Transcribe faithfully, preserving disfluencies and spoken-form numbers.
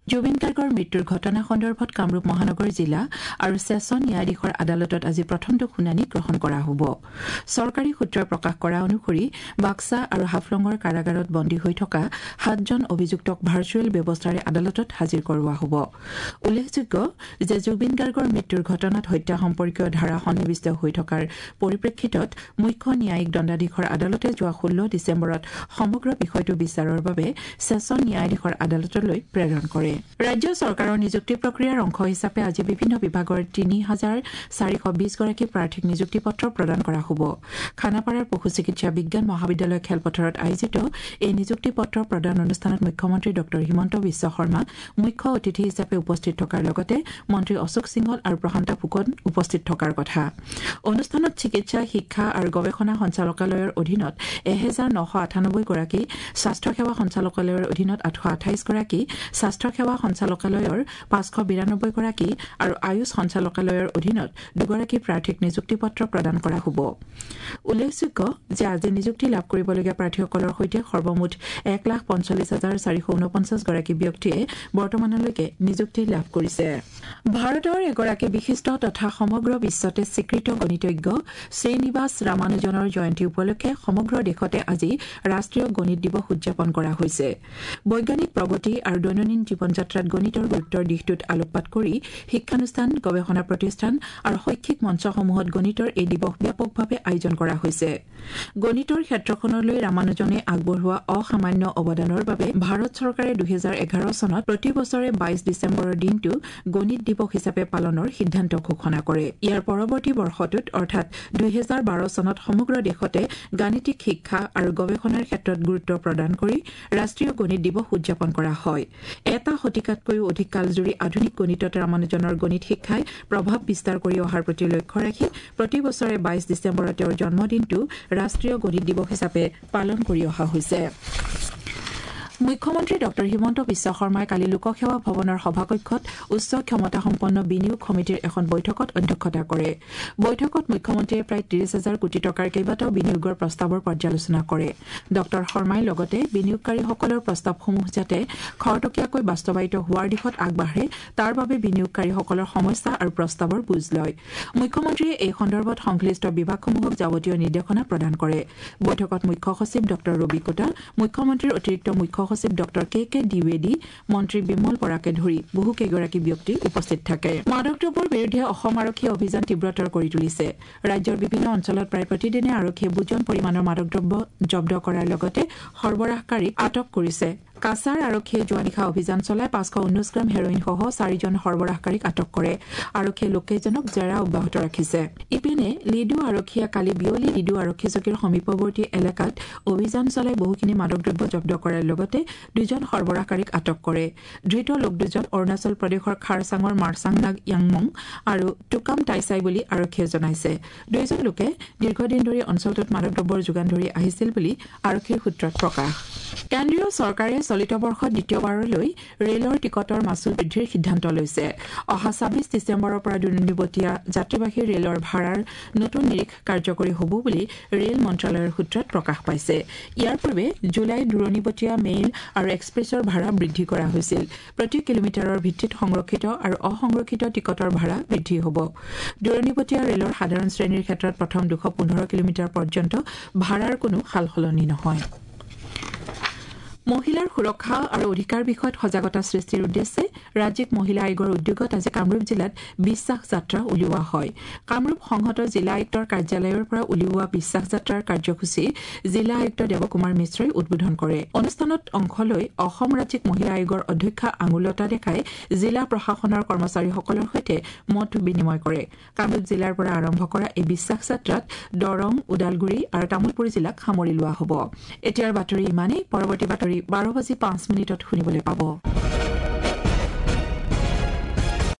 জুবিন গাৰ্গৰ মৃত্যুৰ ঘটনা সন্দৰ্ভত কামৰূপ মহানগৰ জিলা আৰু ছেছন ন্যায়াধীশৰ আদালতত আজি প্ৰথমটো শুনানি গ্ৰহণ কৰা হ'ব। চৰকাৰী সূত্ৰই প্ৰকাশ কৰা অনুসৰি বাক্সা আৰু হাফলঙৰ কাৰাগাৰত বন্দী হৈ থকা সাতজন অভিযুক্তক ভাৰ্চুৱেল ব্যৱস্থাৰে আদালতত হাজিৰ কৰোৱা হ'ব। উল্লেখযোগ্য যে জুবিন গাৰ্গৰ মৃত্যুৰ ঘটনাত হত্যা সম্পৰ্কীয় ধাৰা সন্নিৱিষ্ট হৈ থকাৰ পৰিপ্ৰেক্ষিতত মুখ্য ন্যায়িক দণ্ডাধীশৰ আদালতে যোৱা ষোল্ল ডিচেম্বৰত সমগ্ৰ বিষয়টো বিচাৰৰ বাবে ছেছন ন্যায়াধীশৰ আদালতলৈ প্ৰেৰণ কৰে। ৰাজ্য চৰকাৰৰ নিযুক্তি প্ৰক্ৰিয়াৰ অংশ হিচাপে আজি বিভিন্ন বিভাগৰ তিনি হাজাৰ চাৰিশ বিশ গৰাকী প্ৰাৰ্থীক নিযুক্তি পত্ৰ প্ৰদান কৰা হ'ব। খানাপাৰাৰ পশু চিকিৎসা বিজ্ঞান মহাবিদ্যালয় খেলপথাৰত আয়োজিত এই নিযুক্তি পত্ৰ প্ৰদান অনুষ্ঠানত মুখ্যমন্ত্ৰী ড হিমন্ত বিশ্ব শৰ্মা মুখ্য অতিথি হিচাপে উপস্থিত থকাৰ লগতে মন্ত্ৰী অশোক সিংহল আৰু প্ৰশান্ত ফুকন উপস্থিত থকাৰ কথা। অনুষ্ঠানত চিকিৎসা শিক্ষা আৰু গৱেষণা সঞ্চালকালয়ৰ অধীনত এহেজাৰ নশ আঠানব্বৈ গৰাকী, স্বাস্থ্যসেৱা সঞ্চালকালয়ৰ অধীনত আঠশ আঠাইছ গৰাকী, স্বাস্থ্যসেৱা সঞ্চালকালয়ৰ পাঁচশ বিৰানব্বৈ গৰাকী আৰু আয়ুষ সঞ্চালকালয়ৰ অধীনত দুগৰাকী প্ৰাৰ্থীক নিযুক্তি পত্ৰ প্ৰদান কৰা হ'ব। উল্লেখযোগ্য যে আজি নিযুক্তি লাভ কৰিবলগীয়া প্ৰাৰ্থীসকলৰ সৈতে সৰ্বমুঠ এক লাখ পঞ্চল্লিছ হাজাৰ চাৰিশ ঊনপঞ্চাছ গৰাকী ব্যক্তিয়ে বৰ্তমানলৈকে নিযুক্তি লাভ কৰিছে। ভাৰতৰ এগৰাকী বিশিষ্ট তথা সমগ্ৰ বিশ্বতে স্বীকৃত গণিতজ্ঞ শ্ৰীনিবাস ৰামানুজনৰ জয়ন্তী উপলক্ষে সমগ্ৰ দেশতে আজি ৰাষ্ট্ৰীয় গণিত দিৱস উদযাপন কৰা হৈছে। বৈজ্ঞানিক প্ৰগতি আৰু দৈনন্দিন জীৱন যাত্ৰাত গণিতৰ গুৰুত্বৰ দিশটোত আলোকপাত কৰি শিক্ষানুষ্ঠান, গৱেষণা প্ৰতিষ্ঠান আৰু শৈক্ষিক মঞ্চসমূহত গণিতৰ এই দিৱস ব্যাপকভাৱে আয়োজন কৰা হৈছে। গণিতৰ ক্ষেত্ৰখনলৈ ৰামানুজনে আগবঢ়োৱা অসামান্য অৱদানৰ বাবে ভাৰত চৰকাৰে দুহেজাৰ এঘাৰ চনত প্ৰতি বছৰে বাইছ ডিচেম্বৰৰ দিনটো গণিত দিৱস হিচাপে পালনৰ সিদ্ধান্ত ঘোষণা কৰে। ইয়াৰ পৰৱৰ্তী বৰ্ষটোত অৰ্থাৎ দুহেজাৰ বাৰ চনত সমগ্ৰ দেশতে গাণিতিক শিক্ষা আৰু গৱেষণাৰ ক্ষেত্ৰত গুৰুত্ব প্ৰদান কৰি ৰাষ্ট্ৰীয় গণিত দিৱস উদযাপন কৰা হয়। এটা শতিকাতকৈও অধিক কালজুৰি আধুনিক গণিতত ৰামানুজনৰ গণিত শিক্ষাই প্ৰভাৱ বিস্তাৰ কৰি অহাৰ প্ৰতি লক্ষ্য ৰাখি প্ৰতি বছৰে বাইছ ডিচেম্বৰত তেওঁৰ জন্মদিনটো ৰাষ্ট্ৰীয় গণিত দিৱস হিচাপে পালন কৰি অহা হৈছে। মুখ্যমন্ত্ৰী ড হিমন্ত বিশ্ব শৰ্মাই কালি লোকসেৱা ভৱনৰ সভাকক্ষত উচ্চ ক্ষমতাসম্পন্ন বিনিয়োগ সমিতিৰ এখন বৈঠকত অধ্যক্ষতা কৰে। বৈঠকত মুখ্যমন্ত্ৰীয়ে প্ৰায় ত্ৰিশ হাজাৰ কোটি টকাৰ কেইবাটাও বিনিয়োগৰ প্ৰস্তাৱৰ পৰ্যালোচনা কৰে। ড শৰ্মাই লগতে বিনিয়োগকাৰীসকলৰ প্ৰস্তাৱসমূহ যাতে খৰতকীয়াকৈ বাস্তৱায়িত হোৱাৰ দিশত আগবাঢ়ে তাৰ বাবে বিনিয়োগকাৰীসকলৰ সমস্যা আৰু প্ৰস্তাৱৰ বুজ লয়। মুখ্যমন্ত্ৰীয়ে এই সন্দৰ্ভত সংশ্লিষ্ট বিভাগসমূহক যাৱতীয় নিৰ্দেশনা প্ৰদান কৰে। বৈঠকত মুখ্য সচিব ড ৰবি কোটা, মুখ্যমন্ত্ৰীৰ অতিৰিক্ত মুখ্য সচিব ড কে কে দ্বিবেদী, মন্ত্ৰী বিমল বৰাকে ধৰি বহু কেইগৰাকী ব্যক্তি উপস্থিত থাকে। মাদক দ্ৰব্যৰ বিৰুদ্ধে অসম আৰক্ষীয়ে অভিযান তীব্ৰতৰ কৰি তুলিছে। ৰাজ্যৰ বিভিন্ন অঞ্চলত প্ৰায় প্ৰতিদিনে আৰক্ষীয়ে বুজন পৰিমাণৰ মাদক দ্ৰব্য জব্দ কৰাৰ লগতে সৰবৰাহকাৰীক আটক কৰিছে। কাছাৰ আৰক্ষীয়ে যোৱা নিশা অভিযান চলাই পাঁচশ ঊনৈশ গ্ৰাম হেৰইনসহ চাৰিজন সৰবৰাহকাৰীক আটক কৰে। আৰক্ষীয়ে লোককেইজনক জেৰা অব্যাহত ৰাখিছে। ইপিনে লিডু আৰক্ষীয়ে কালি বিয়লি লিডু আৰক্ষী চকীৰ সমীপৱৰ্তী এলেকাত অভিযান চলাই বহুখিনি মাদক দ্ৰব্য জব্দ কৰাৰ লগতে দুজন সৰবৰাহকাৰীক আটক কৰে। ধৃত লোক দুজন অৰুণাচল প্ৰদেশৰ খাৰচাঙৰ মাৰচাংনাগ য়াংমং আৰু টুকাম টাইচাই বুলি আৰক্ষীয়ে জনাইছে। দুয়োজন লোকে দীৰ্ঘদিন ধৰি অঞ্চলটোত মাদক দ্ৰব্যৰ যোগান ধৰি আহিছিল বুলি আৰক্ষীৰ সূত্ৰত প্ৰকাশ। কেন্দ্ৰীয় চৰকাৰে চলিত বৰ্ষত দ্বিতীয়বাৰলৈ ৰেলৰ টিকটৰ মাচুল বৃদ্ধিৰ সিদ্ধান্ত লৈছে। অহা ছাব্বিছ ডিচেম্বৰৰ পৰা দূৰণিবতীয়া যাত্ৰীবাহী ৰেলৰ ভাড়াৰ নতুন নিৰীখ কাৰ্যকৰী হ'ব বুলি ৰেল মন্ত্ৰালয়ৰ সূত্ৰত প্ৰকাশ পাইছে। ইয়াৰ পূৰ্বে জুলাইত দূৰণিবতীয়া মেইল আৰু এক্সপ্ৰেছৰ ভাড়া বৃদ্ধি কৰা হৈছিল। প্ৰতি কিলোমিটাৰৰ ভিত্তিত সংৰক্ষিত আৰু অসংৰক্ষিত টিকটৰ ভাড়া বৃদ্ধি হ'ব। দূৰণিবতীয়া ৰেলৰ সাধাৰণ শ্ৰেণীৰ ক্ষেত্ৰত প্ৰথম দুশ পোন্ধৰ কিলোমিটাৰ পৰ্যন্ত ভাড়াৰ কোনো সালসলনি নহয়। মহিলাৰ সুৰক্ষা আৰু অধিকাৰ বিষয়ত সজাগতা সৃষ্টিৰ উদ্দেশ্যে ৰাজ্যিক মহিলা আয়োগৰ উদ্যোগত আজি কামৰূপ জিলাত বিশ্বাস যাত্ৰা উলিওৱা হয়। কামৰূপ সংহত জিলা আয়ুক্তৰ কাৰ্যালয়ৰ পৰা উলিওৱা বিশ্বাস যাত্ৰাৰ কাৰ্যসূচী জিলা আয়ুক্ত দেৱকুমাৰ মিশ্ৰই উদ্বোধন কৰে। অনুষ্ঠানত অংশ লৈ অসম ৰাজ্যিক মহিলা আয়োগৰ অধ্যক্ষা আঙুলতা দেখাই জিলা প্ৰশাসনৰ কৰ্মচাৰীসকলৰ সৈতে মত বিনিময় কৰে। কামৰূপ জিলাৰ পৰা আৰম্ভ কৰা এই বিশ্বাস যাত্ৰাত দৰং, ওদালগুৰি আৰু তামুলপুৰ জিলাক সামৰি লোৱা হ'ব। এতিয়াৰ বাতৰি ইমানেই। পৰৱৰ্তী বাতৰি বাৰ বাজি পাঁচ মিনিটত শুনিবলৈ পাব।